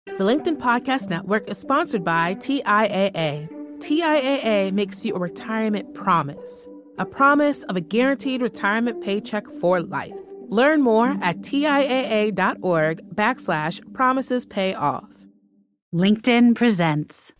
The LinkedIn Podcast Network is sponsored by TIAA. TIAA makes you a retirement promise, a promise of a guaranteed retirement paycheck for life. Learn more at TIAA.org/promises pay off. LinkedIn presents.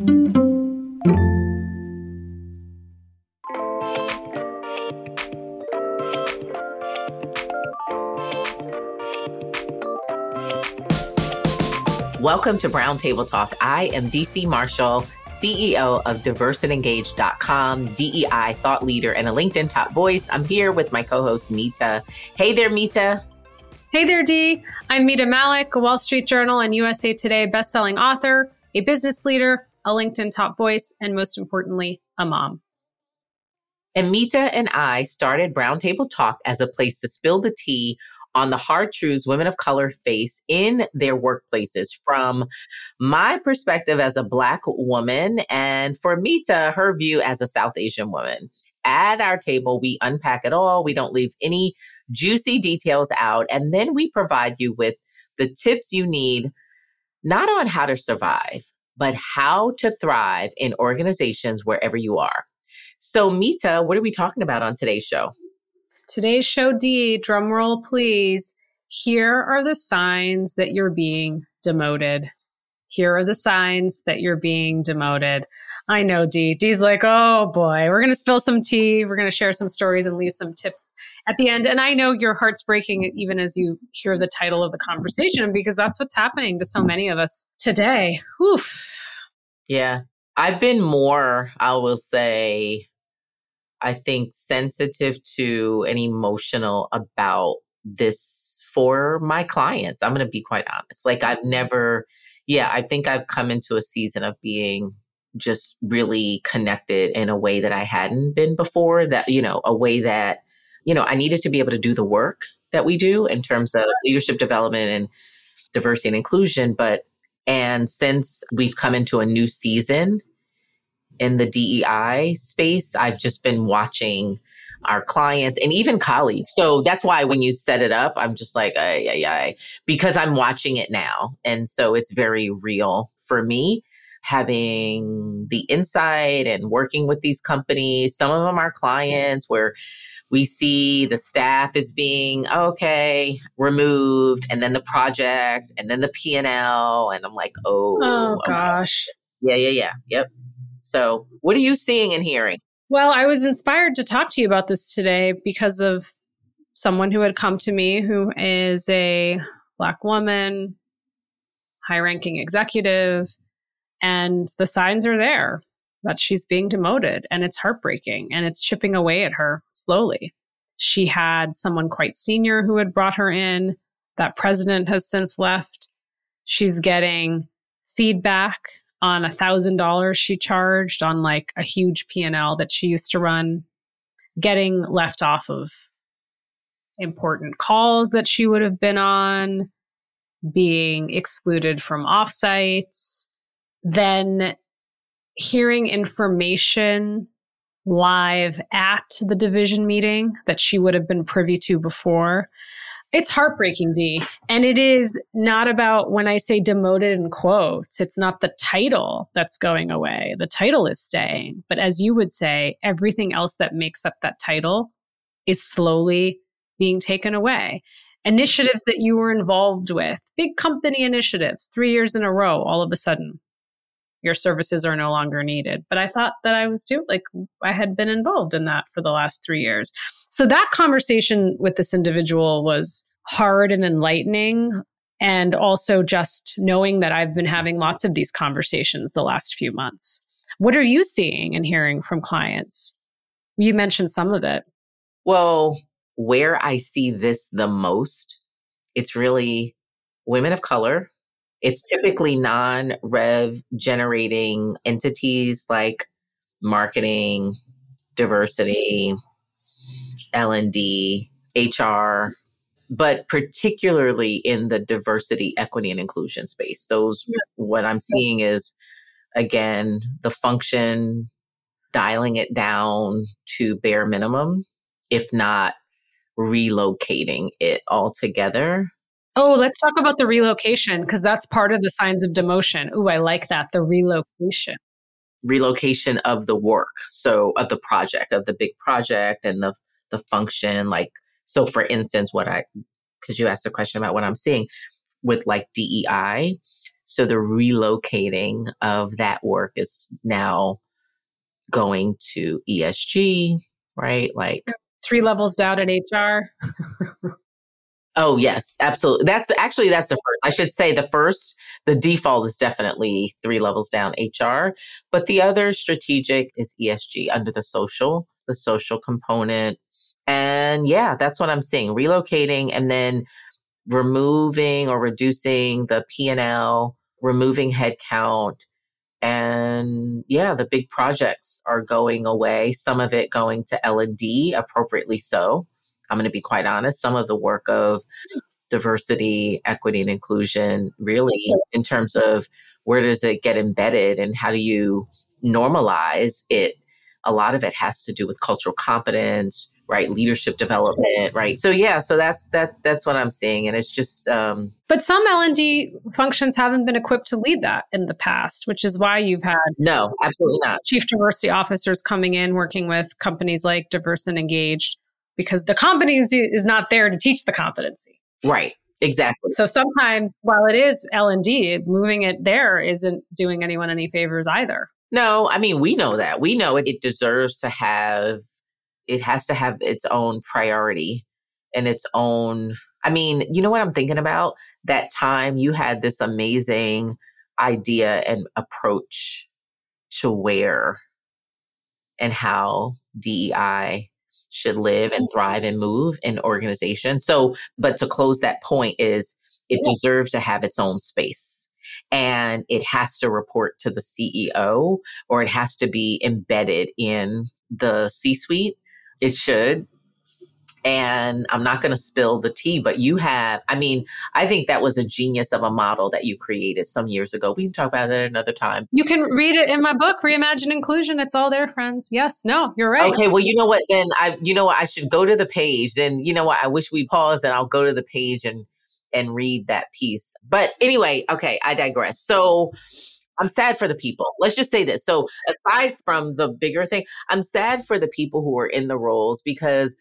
Welcome to Brown Table Talk. I am DC Marshall, CEO of DiverseAndEngage.com, DEI thought leader, and a LinkedIn top voice. I'm here with my co-host, Mita. Hey there, Mita. Hey there, Dee. I'm Mita Malik, a Wall Street Journal and USA Today bestselling author, a business leader, a LinkedIn top voice, and most importantly, a mom. And Mita and I started Brown Table Talk as a place to spill the tea on the hard truths women of color face in their workplaces from my perspective as a Black woman and for Mita, her view as a South Asian woman. At our table, we unpack it all. We don't leave any juicy details out. And then we provide you with the tips you need, not on how to survive, but how to thrive in organizations wherever you are. So Mita, what are we talking about on today's show? Today's show, Dee, drum roll, please. Here are the signs that you're being demoted. Here are the signs that you're being demoted. I know, Dee. Dee's like, oh boy, we're going to spill some tea. We're going to share some stories and leave some tips at the end. And I know your heart's breaking even as you hear the title of the conversation, because that's what's happening to so many of us today. Oof. Yeah. I've been more, I will say, I think, sensitive to and emotional about this for my clients. I'm going to be quite honest. Like I think I've come into a season of being just really connected in a way that I hadn't been before, that, a way that, I needed to be able to do the work that we do in terms of leadership development and diversity and inclusion. And since we've come into a new season in the DEI space, I've just been watching our clients and even colleagues. So that's why when you set it up, I'm just like, because I'm watching it now. And so it's very real for me, having the insight and working with these companies. Some of them are clients where we see the staff is being, removed, and then the project, and then the P&L. And I'm like, gosh. Yeah. Yep. So what are you seeing and hearing? Well, I was inspired to talk to you about this today because of someone who had come to me who is a Black woman, high-ranking executive, and the signs are there that she's being demoted, and it's heartbreaking, and it's chipping away at her slowly. She had someone quite senior who had brought her in. That president has since left. She's getting feedback on $1,000 she charged on like a huge P&L that she used to run, getting left off of important calls that she would have been on, being excluded from offsites, then hearing information live at the division meeting that she would have been privy to before. It's heartbreaking, Dee. And it is not about, when I say demoted in quotes, it's not the title that's going away. The title is staying. But as you would say, everything else that makes up that title is slowly being taken away. Initiatives that you were involved with, big company initiatives, 3 years in a row, all of a sudden, your services are no longer needed. But I thought that I had been involved in that for the last 3 years. So that conversation with this individual was hard and enlightening. And also just knowing that I've been having lots of these conversations the last few months. What are you seeing and hearing from clients? You mentioned some of it. Well, where I see this the most, it's really women of color. It's typically non-rev generating entities like marketing, diversity, L&D, HR, but particularly in the diversity, equity, and inclusion space. What I'm seeing is, again, the function, dialing it down to bare minimum, if not relocating it altogether. Oh, let's talk about the relocation because that's part of the signs of demotion. Oh, I like that. The relocation. Relocation of the work. So of the project, of the big project and the function. Like, so for instance, because you asked a question about what I'm seeing with like DEI. So the relocating of that work is now going to ESG, right? Like 3 levels down in HR. Oh, yes, absolutely. That's the first. I should say the default is definitely 3 levels down HR, but the other strategic is ESG under the social component. And yeah, that's what I'm seeing. Relocating and then removing or reducing the P&L, removing headcount. And yeah, the big projects are going away. Some of it going to L&D, appropriately so. I'm going to be quite honest. Some of the work of diversity, equity, and inclusion, really in terms of where does it get embedded and how do you normalize it? A lot of it has to do with cultural competence, right? Leadership development, right? So yeah, so that's what I'm seeing, and it's just. But some L&D functions haven't been equipped to lead that in the past, which is why you've had no, absolutely not. Chief diversity officers coming in, working with companies like Diverse and Engaged, because the competency is not there to teach the competency. Right. Exactly. So sometimes, while it is L&D, moving it there isn't doing anyone any favors either. No, I mean, we know that. We know it deserves to have, it has to have its own priority and its own, I mean, you know what I'm thinking about? That time you had this amazing idea and approach to where and how DEI should live and thrive and move in organizations. So, but to close that point is it deserves to have its own space and it has to report to the CEO or it has to be embedded in the C-suite. It should. And I'm not going to spill the tea, but I think that was a genius of a model that you created some years ago. We can talk about it another time. You can read it in my book, Reimagine Inclusion. It's all there, friends. Yes, no, you're right. Okay, well, you know what? Then I should go to the page. Then you know what? I wish we paused and I'll go to the page and read that piece. But anyway, okay, I digress. So I'm sad for the people. Let's just say this. So aside from the bigger thing, I'm sad for the people who are in the roles because,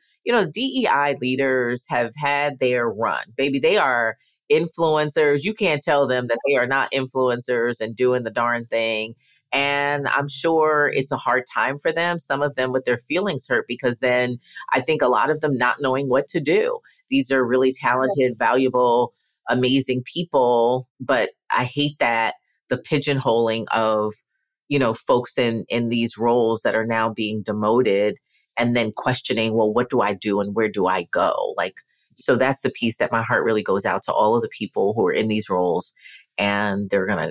DEI leaders have had their run. Baby, they are influencers. You can't tell them that they are not influencers and doing the darn thing. And I'm sure it's a hard time for them, some of them with their feelings hurt, because then I think a lot of them not knowing what to do. These are really talented, valuable, amazing people. But I hate that the pigeonholing of, folks in these roles that are now being demoted and then questioning, well, what do I do and where do I go? So that's the piece that my heart really goes out to all of the people who are in these roles and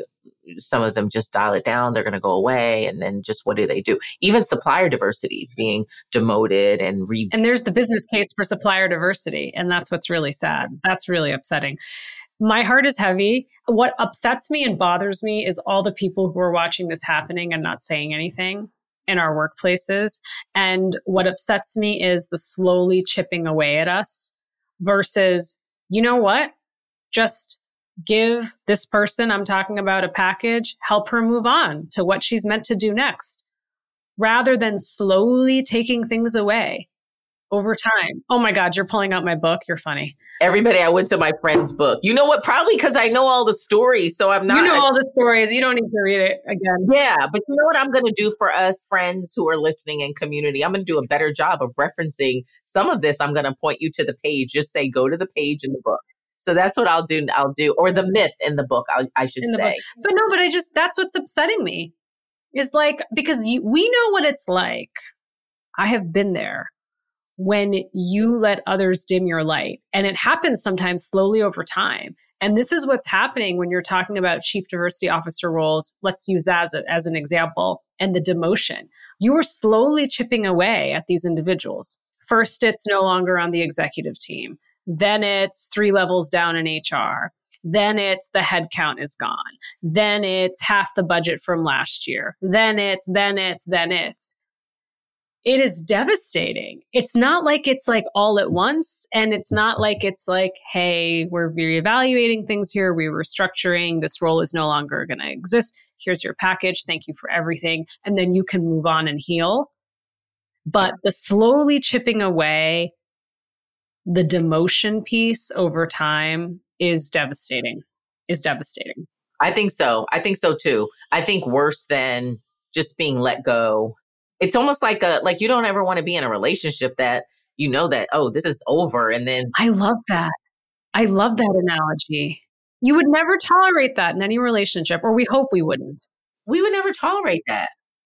some of them just dial it down. They're going to go away. And then just what do they do? Even supplier diversity is being demoted and there's the business case for supplier diversity. And that's what's really sad. That's really upsetting. My heart is heavy. What upsets me and bothers me is all the people who are watching this happening and not saying anything in our workplaces. And what upsets me is the slowly chipping away at us versus, you know what? Just give this person I'm talking about a package, help her move on to what she's meant to do next, rather than slowly taking things away over time. Oh my God, you're pulling out my book. You're funny. Everybody, I went to my friend's book. You know what? Probably because I know all the stories. So I'm not. You know all the stories. You don't need to read it again. Yeah. But you know what I'm going to do for us friends who are listening in community? I'm going to do a better job of referencing some of this. I'm going to point you to the page. Just say, go to the page in the book. So that's what I'll do. Or the myth in the book, I should say. But no, that's what's upsetting me is because we know what it's like. I have been there. When you let others dim your light. And it happens sometimes slowly over time. And this is what's happening when you're talking about chief diversity officer roles. Let's use that as an example. And the demotion. You are slowly chipping away at these individuals. First, it's no longer on the executive team. Then it's 3 levels down in HR. Then it's the headcount is gone. Then it's half the budget from last year. Then it's. it is devastating. It's not like it's like all at once. And it's not like it's like, hey, we're reevaluating things here. We're restructuring. This role is no longer going to exist. Here's your package. Thank you for everything. And then you can move on and heal. But the slowly chipping away, the demotion piece over time is devastating. I think so. I think so too. I think worse than just being let go. It's almost like you don't ever want to be in a relationship that you know that, oh, this is over. And then I love that. I love that analogy. You would never tolerate that in any relationship, or we hope we wouldn't. We would never tolerate that.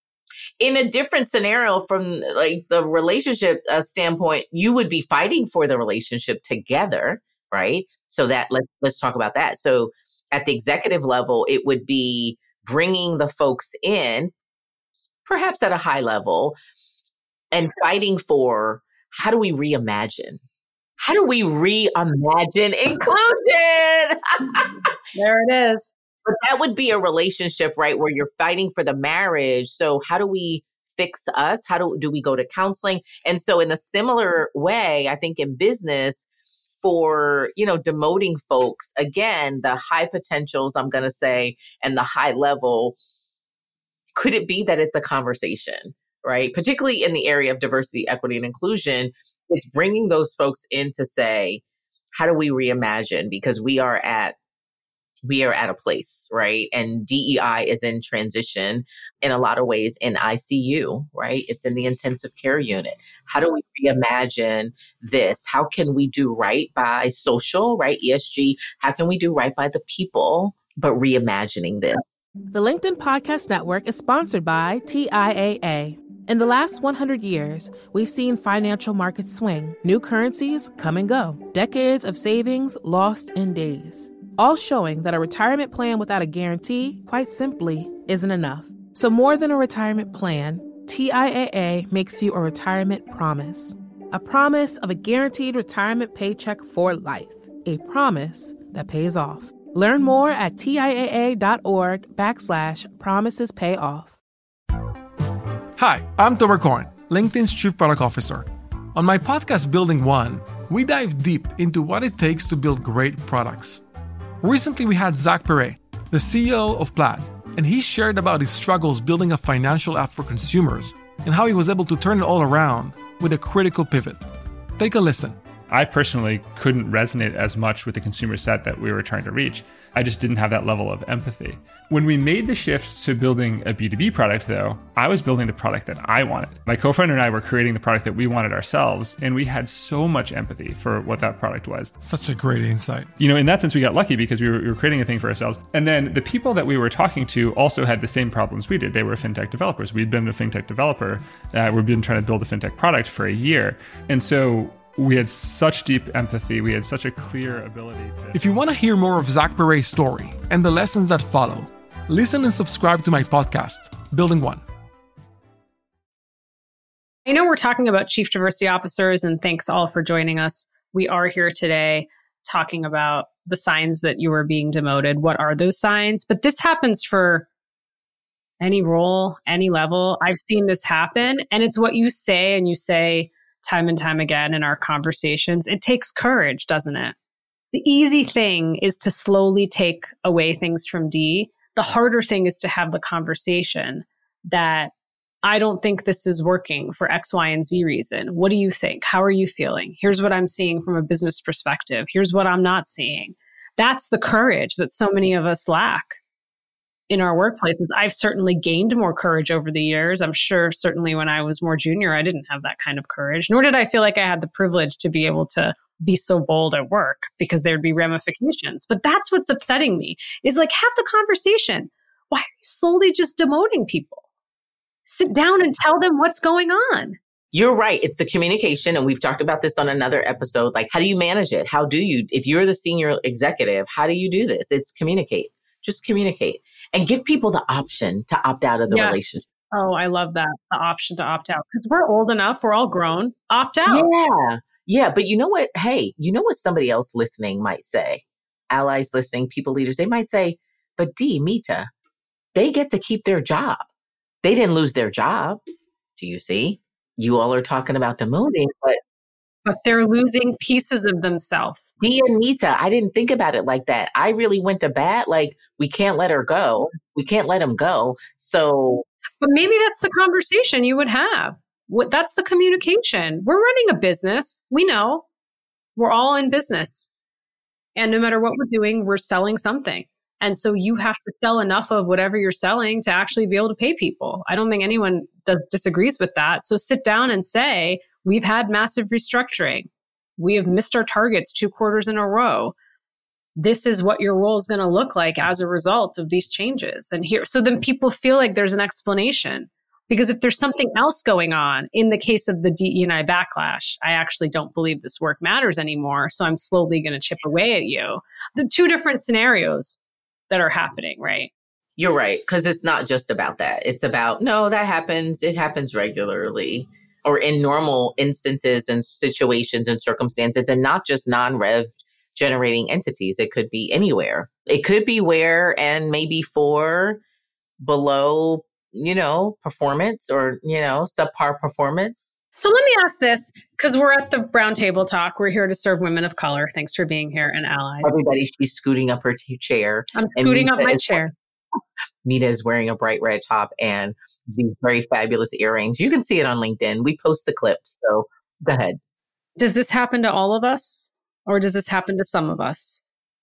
In a different scenario from like the relationship standpoint, you would be fighting for the relationship together, right? So that let's talk about that. So at the executive level, it would be bringing the folks in, perhaps at a high level, and fighting for how do we reimagine? How do we reimagine inclusion? There it is. But that would be a relationship, right, where you're fighting for the marriage. So how do we fix us? How do we go to counseling? And so in a similar way, I think in business, for, demoting folks, again, the high potentials, I'm going to say, and the high level, could it be that it's a conversation, right? Particularly in the area of diversity, equity, and inclusion, it's bringing those folks in to say, how do we reimagine? Because we are at a place, right? And DEI is in transition in a lot of ways in ICU, right? It's in the intensive care unit. How do we reimagine this? How can we do right by social, right? ESG. How can we do right by the people, but reimagining this? The LinkedIn Podcast Network is sponsored by TIAA. In the last 100 years, we've seen financial markets swing, new currencies come and go, decades of savings lost in days, all showing that a retirement plan without a guarantee, quite simply, isn't enough. So more than a retirement plan, TIAA makes you a retirement promise. A promise of a guaranteed retirement paycheck for life. A promise that pays off. Learn more at TIAA.org/promisespayoff. Hi, I'm Tomer Cohen, LinkedIn's Chief Product Officer. On my podcast, Building One, we dive deep into what it takes to build great products. Recently, we had Zach Perret, the CEO of Plaid, and he shared about his struggles building a financial app for consumers and how he was able to turn it all around with a critical pivot. Take a listen. I personally couldn't resonate as much with the consumer set that we were trying to reach. I just didn't have that level of empathy. When we made the shift to building a B2B product, though, I was building the product that I wanted. My co-founder and I were creating the product that we wanted ourselves, and we had so much empathy for what that product was. Such a great insight. In that sense, we got lucky because we were creating a thing for ourselves. And then the people that we were talking to also had the same problems we did. They were fintech developers. We'd been a fintech developer. We've been trying to build a fintech product for a year. And so we had such deep empathy. We had such a clear ability to... If you want to hear more of Zach Perret's story and the lessons that follow, listen and subscribe to my podcast, Building One. I know we're talking about chief diversity officers, and thanks all for joining us. We are here today talking about the signs that you are being demoted. What are those signs? But this happens for any role, any level. I've seen this happen, and it's what you say, and you say time and time again in our conversations. It takes courage, doesn't it? The easy thing is to slowly take away things from D. The harder thing is to have the conversation that I don't think this is working for X, Y, and Z reason. What do you think? How are you feeling? Here's what I'm seeing from a business perspective. Here's what I'm not seeing. That's the courage that so many of us lack in our workplaces. I've certainly gained more courage over the years. I'm sure certainly when I was more junior, I didn't have that kind of courage, nor did I feel like I had the privilege to be able to be so bold at work because there'd be ramifications. But that's what's upsetting me is like, have the conversation. Why are you slowly just demoting people? Sit down and tell them what's going on. You're right. It's the communication. And we've talked about this on another episode. Like, how do you manage it? How do you, if you're the senior executive, how do you do this? It's communicate. Just communicate and give people the option to opt out of the relationship. Oh, I love that. The option to opt out because we're old enough. We're all grown. Opt out. Yeah. Yeah. But you know what? Hey, you know what somebody else listening might say? Allies listening, people leaders, they might say, but Mita, they get to keep their job. They didn't lose their job. Do you see? you all are talking about demoting, But they're losing pieces of themselves. Dee and Mita, I didn't think about it like that. I really went to bat. Like, we can't let her go. We can't let him go. So, but maybe that's the conversation you would have. That's the communication. We're running a business. We know we're all in business. And no matter what we're doing, we're selling something. And so you have to sell enough of whatever you're selling to actually be able to pay people. I don't think anyone disagrees with that. So sit down and say, we've had massive restructuring. We have missed our targets 2 quarters in a row. This is what your role is going to look like as a result of these changes. And here, so then people feel like there's an explanation. Because if there's something else going on, in the case of the DE&I backlash, I actually don't believe this work matters anymore. So I'm slowly going to chip away at you. The 2 different scenarios that are happening, right? You're right. Because it's not just about that. It's about, no, that happens. It happens regularly or in normal instances and situations and circumstances, and not just non-rev generating entities. It could be anywhere. It could be where and maybe for below performance or, subpar performance. So let me ask this, because we're at the roundtable talk. We're here to serve women of color. Thanks for being here and allies. Everybody, she's scooting up her chair. I'm scooting up my chair. Mita is wearing a bright red top and these very fabulous earrings. You can see it on LinkedIn. We post the clips. So go ahead. Does this happen to all of us, or does this happen to some of us?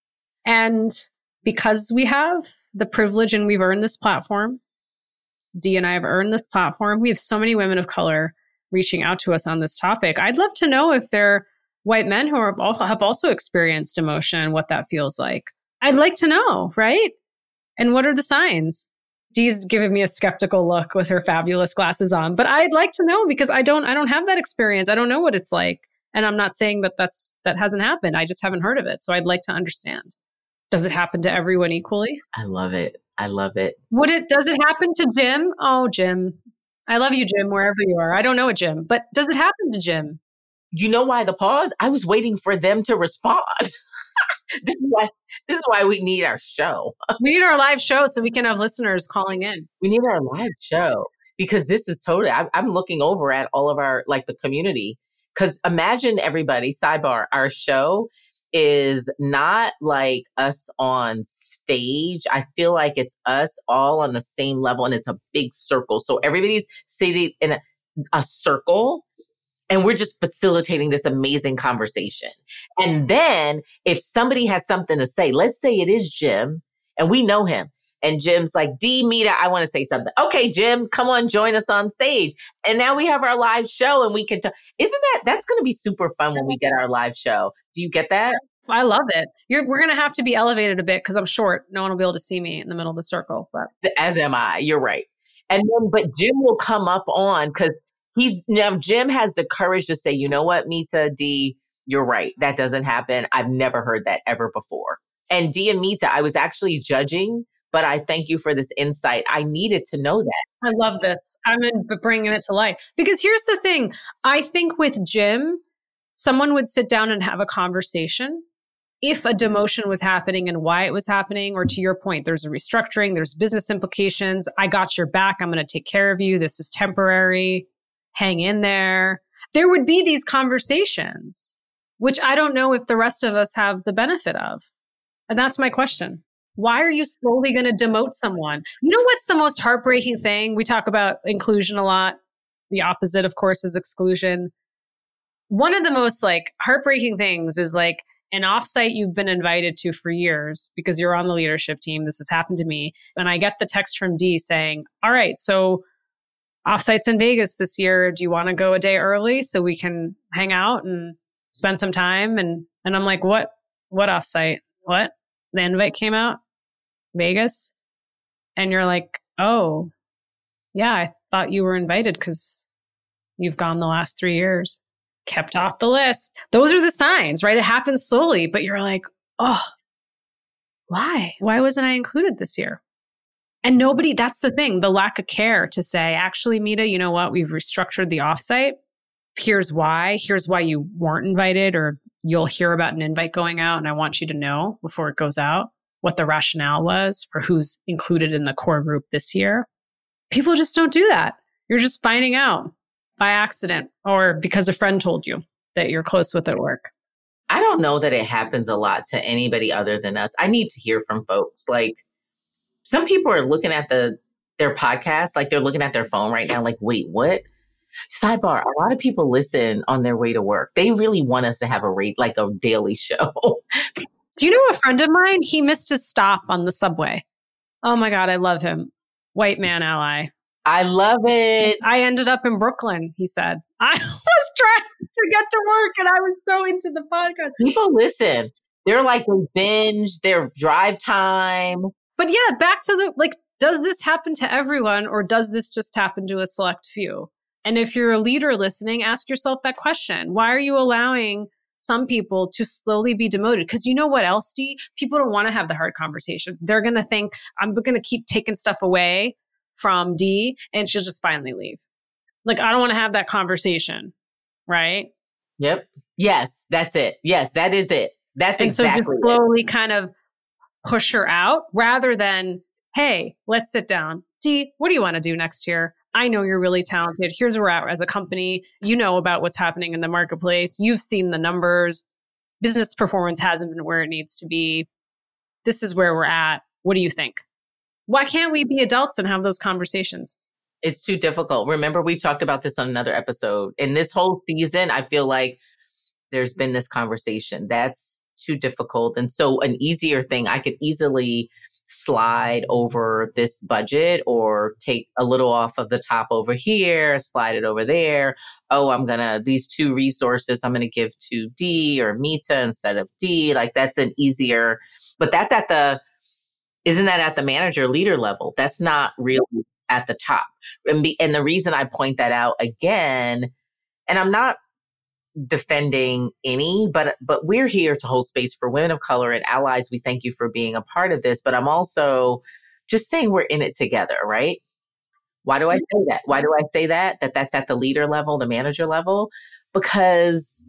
And because we have the privilege and we've earned this platform, Dee and I have earned this platform. We have so many women of color reaching out to us on this topic. I'd love to know if they're white men who have also experienced emotion and what that feels like. I'd like to know, right? And what are the signs? Dee's giving me a skeptical look with her fabulous glasses on, but I'd like to know because I don't have that experience. I don't know what it's like. And I'm not saying that hasn't happened. I just haven't heard of it. So I'd like to understand. Does it happen to everyone equally? I love it. I love it. Does it happen to Jim? Oh, Jim. I love you, Jim, wherever you are. I don't know a Jim, but does it happen to Jim? You know why the pause? I was waiting for them to respond. This is why we need our show. We need our live show so we can have listeners calling in. We need our live show because this is totally, I'm looking over at all of our, the community. Because imagine everybody, sidebar, our show is not like us on stage. I feel like it's us all on the same level and it's a big circle. So everybody's seated in a circle and we're just facilitating this amazing conversation. And then if somebody has something to say, let's say it is Jim and we know him. And Jim's like, Dee, Mita, I want to say something. Okay, Jim, come on, join us on stage. And now we have our live show and we can talk. That's going to be super fun when we get our live show. Do you get that? I love it. We're going to have to be elevated a bit because I'm short. No one will be able to see me in the middle of the circle. But. As am I. You're right. And then, but Jim will come up on because Jim has the courage to say, you know what, Mita, Dee, you're right. That doesn't happen. I've never heard that ever before. And Dee and Mita, I was actually judging, but I thank you for this insight. I needed to know that. I love this. I'm bringing it to life. Because here's the thing. I think with Jim, someone would sit down and have a conversation if a demotion was happening and why it was happening, or to your point, there's a restructuring, there's business implications. I got your back. I'm going to take care of you. This is temporary. Hang in there. There would be these conversations, which I don't know if the rest of us have the benefit of. And that's my question. Why are you slowly going to demote someone? You know what's the most heartbreaking thing? We talk about inclusion a lot. The opposite, of course, is exclusion. One of the most heartbreaking things is an offsite you've been invited to for years because you're on the leadership team. This has happened to me. And I get the text from Dee saying, all right, so offsite's in Vegas this year. Do you want to go a day early so we can hang out and spend some time? And I'm like, what offsite? What? The invite came out? Vegas? And you're like, oh, yeah, I thought you were invited because you've gone the last 3 years. Kept off the list. Those are the signs, right? It happens slowly, but you're like, oh, why? Why wasn't I included this year? And nobody, that's the thing, the lack of care to say, actually, Mita, you know what? We've restructured the offsite. Here's why. Here's why you weren't invited, or you'll hear about an invite going out. And I want you to know before it goes out what the rationale was for who's included in the core group this year. People just don't do that. You're just finding out by accident or because a friend told you that you're close with at work? I don't know that it happens a lot to anybody other than us. I need to hear from folks. Like, some people are looking at their podcast, like they're looking at their phone right now, like, wait, what? Sidebar, a lot of people listen on their way to work. They really want us to have a daily show. Do you know a friend of mine? He missed his stop on the subway. Oh my God, I love him. White man ally. I love it. I ended up in Brooklyn, he said. I was trying to get to work and I was so into the podcast. People listen. They're like, they binge, their drive time. But yeah, back to does this happen to everyone or does this just happen to a select few? And if you're a leader listening, ask yourself that question. Why are you allowing some people to slowly be demoted? Because you know what else, Dee? People don't want to have the hard conversations. They're going to think, I'm going to keep taking stuff away from Dee and she'll just finally leave. Like, I don't want to have that conversation, right? Yep. Yes, that's it. Yes, that is it. That's exactly so just slowly kind of push her out rather than, hey, let's sit down. Dee, what do you want to do next year? I know you're really talented. Here's where we're at as a company. You know about what's happening in the marketplace. You've seen the numbers. Business performance hasn't been where it needs to be. This is where we're at. What do you think? Why can't we be adults and have those conversations? It's too difficult. Remember, we talked about this on another episode. In this whole season, I feel like there's been this conversation. That's too difficult. And so an easier thing, I could easily slide over this budget or take a little off of the top over here, slide it over there. Oh, these two resources I'm going to give to Dee or Mita instead of Dee. Like, that's an easier, but that's isn't that at the manager leader level? That's not really at the top. And the reason I point that out again, and I'm not defending any, but we're here to hold space for women of color and allies. We thank you for being a part of this, but I'm also just saying we're in it together, right? Why do I say that? Why do I say that that's at the leader level, the manager level? Because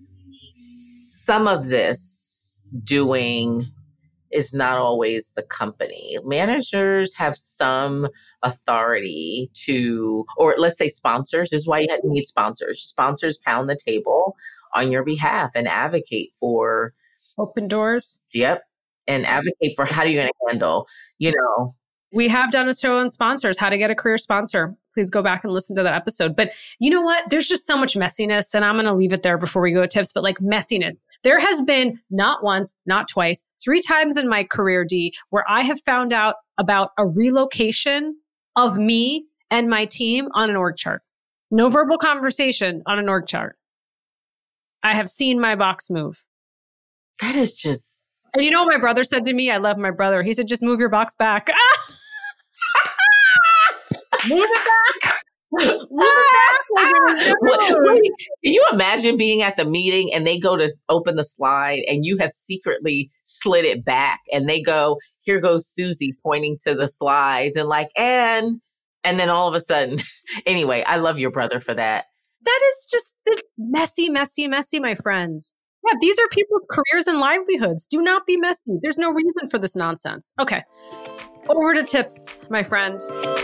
some of this doing is not always the company. Managers have some authority to, or let's say sponsors. This is why you need sponsors. Sponsors pound the table on your behalf and advocate for open doors. Yep. And advocate for how are you going to handle, We have done a show on sponsors, how to get a career sponsor. Please go back and listen to that episode. But you know what? There's just so much messiness, and I'm going to leave it there before we go to tips, but like messiness. There has been not once, not twice, 3 times in my career, Dee, where I have found out about a relocation of me and my team on an org chart. No verbal conversation on an org chart. I have seen my box move. That is just... And you know what my brother said to me? I love my brother. He said, just move your box back. Move it back. Move it back. Wait, can you imagine being at the meeting and they go to open the slide and you have secretly slid it back and they go, here goes Susie pointing to the slides and and then all of a sudden, anyway, I love your brother for that. That is just messy, messy, messy, my friends. Yeah, these are people's careers and livelihoods. Do not be messy. There's no reason for this nonsense. Okay, over to tips, my friend.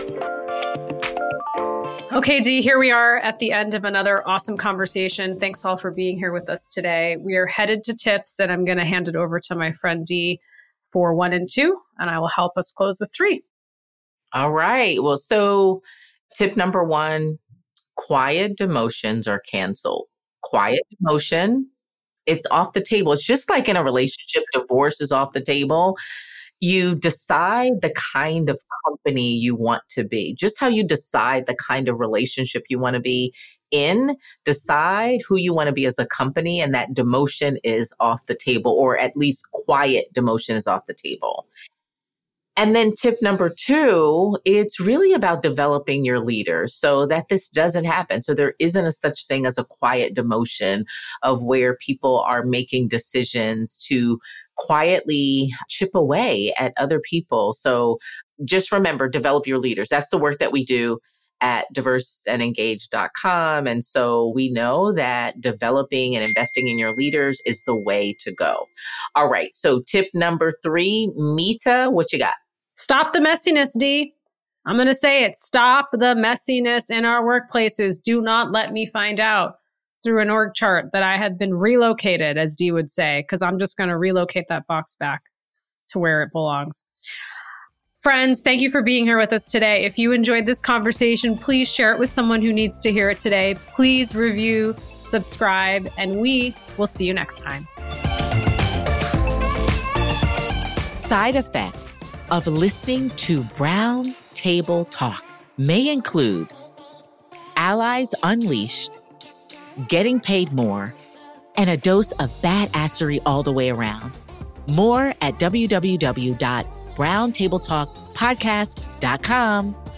Okay, Dee, here we are at the end of another awesome conversation. Thanks all for being here with us today. We are headed to tips, and I'm going to hand it over to my friend Dee for 1 and 2, and I will help us close with 3. All right. Well, so tip number 1, quiet demotions are canceled. Quiet demotion, it's off the table. It's just like in a relationship, divorce is off the table. You decide the kind of company you want to be. Just how you decide the kind of relationship you want to be in, decide who you want to be as a company, and that demotion is off the table, or at least quiet demotion is off the table. And then tip number 2, it's really about developing your leaders so that this doesn't happen. So there isn't a such thing as a quiet demotion of where people are making decisions to quietly chip away at other people. So just remember, develop your leaders. That's the work that we do at diverseandengaged.com. And so we know that developing and investing in your leaders is the way to go. All right. So tip number 3, Mita, what you got? Stop the messiness, Dee. I'm going to say it. Stop the messiness in our workplaces. Do not let me find out through an org chart that I have been relocated, as Dee would say, because I'm just going to relocate that box back to where it belongs. Friends, thank you for being here with us today. If you enjoyed this conversation, please share it with someone who needs to hear it today. Please review, subscribe, and we will see you next time. Side effects of listening to Brown Table Talk may include allies unleashed, getting paid more, and a dose of badassery all the way around. More at www.browntabletalkpodcast.com.